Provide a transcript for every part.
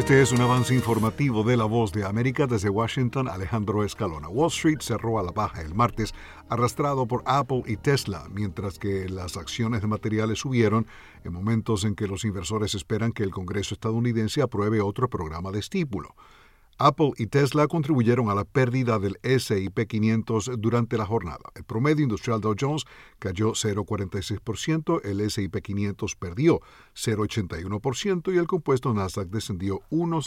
Este es un avance informativo de La Voz de América. Desde Washington, Alejandro Escalona. Wall Street cerró a la baja el martes, arrastrado por Apple y Tesla, mientras que las acciones de materiales subieron en momentos en que los inversores esperan que el Congreso estadounidense apruebe otro programa de estímulo. Apple y Tesla contribuyeron a la pérdida del S&P 500 durante la jornada. El promedio industrial Dow Jones cayó 0,46%, el S&P 500 perdió 0,81% y el compuesto Nasdaq descendió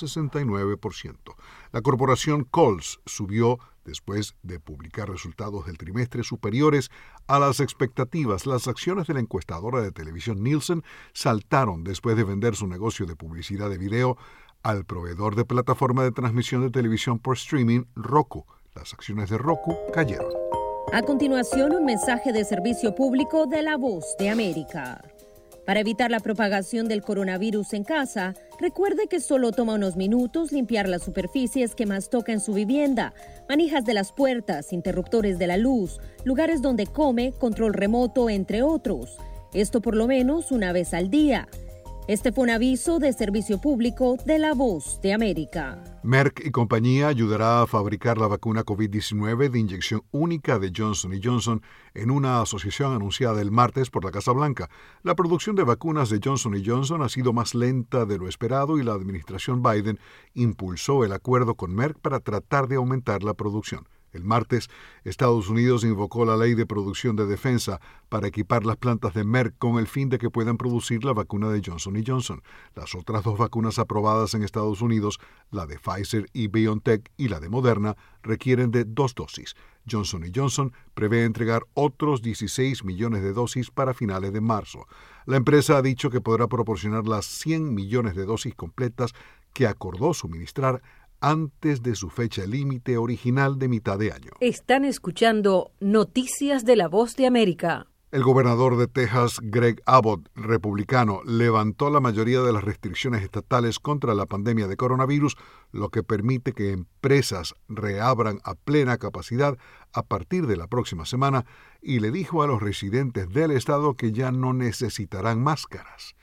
1,69%. La corporación Kohl's subió después de publicar resultados del trimestre superiores a las expectativas. Las acciones de la encuestadora de televisión Nielsen saltaron después de vender su negocio de publicidad de video al proveedor de plataforma de transmisión de televisión por streaming, Roku. Las acciones de Roku cayeron. A continuación, un mensaje de servicio público de La Voz de América. Para evitar la propagación del coronavirus en casa, recuerde que solo toma unos minutos limpiar las superficies que más toca en su vivienda, manijas de las puertas, interruptores de la luz, lugares donde come, control remoto, entre otros. Esto por lo menos una vez al día. Este fue un aviso de servicio público de La Voz de América. Merck y compañía ayudará a fabricar la vacuna COVID-19 de inyección única de Johnson & Johnson en una asociación anunciada el martes por la Casa Blanca. La producción de vacunas de Johnson & Johnson ha sido más lenta de lo esperado y la administración Biden impulsó el acuerdo con Merck para tratar de aumentar la producción. El martes, Estados Unidos invocó la Ley de Producción de Defensa para equipar las plantas de Merck con el fin de que puedan producir la vacuna de Johnson & Johnson. Las otras dos vacunas aprobadas en Estados Unidos, la de Pfizer y BioNTech y la de Moderna, requieren de 2 dosis. Johnson & Johnson prevé entregar otros 16 millones de dosis para finales de marzo. La empresa ha dicho que podrá proporcionar las 100 millones de dosis completas que acordó suministrar antes de su fecha límite original de mitad de año. Están escuchando Noticias de La Voz de América. El gobernador de Texas, Greg Abbott, republicano, levantó la mayoría de las restricciones estatales contra la pandemia de coronavirus, lo que permite que empresas reabran a plena capacidad a partir de la próxima semana, y le dijo a los residentes del estado que ya no necesitarán máscaras.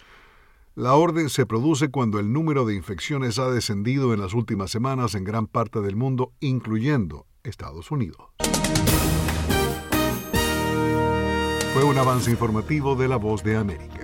La orden se produce cuando el número de infecciones ha descendido en las últimas semanas en gran parte del mundo, incluyendo Estados Unidos. Fue un avance informativo de La Voz de América.